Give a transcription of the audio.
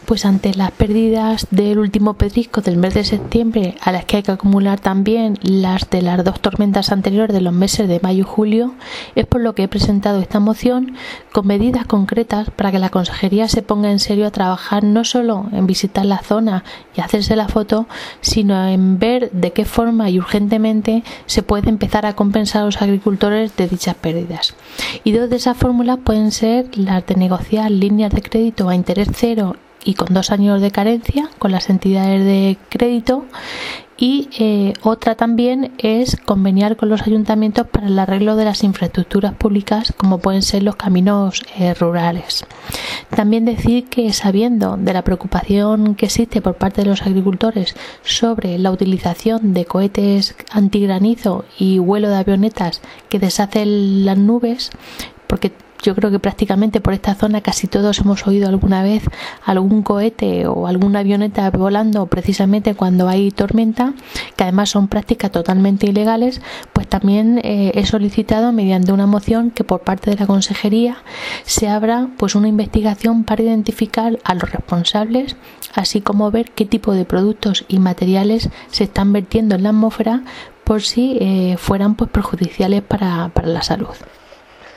pues ante las pérdidas del último pedrisco del mes de septiembre, a las que hay que acumular también las de las dos tormentas anteriores de los meses de mayo y julio, es por lo que he presentado esta moción con medidas concretas para que la Consejería se ponga en serio a trabajar no solo en visitar la zona y hacerse la foto, sino en ver de qué forma y urgentemente se puede empezar a compensar a los agricultores de dichas pérdidas. Y dos de esas fórmulas pueden ser las de negociar líneas de crédito a interés cero y con 2 años de carencia con las entidades de crédito, y otra también es conveniar con los ayuntamientos para el arreglo de las infraestructuras públicas, como pueden ser los caminos rurales. También decir que, sabiendo de la preocupación que existe por parte de los agricultores sobre la utilización de cohetes antigranizo y vuelo de avionetas que deshacen las nubes, porque yo creo que prácticamente por esta zona casi todos hemos oído alguna vez algún cohete o alguna avioneta volando precisamente cuando hay tormenta, que además son prácticas totalmente ilegales, pues también he solicitado mediante una moción que por parte de la Consejería se abra pues una investigación para identificar a los responsables, así como ver qué tipo de productos y materiales se están vertiendo en la atmósfera por si fueran pues perjudiciales para la salud.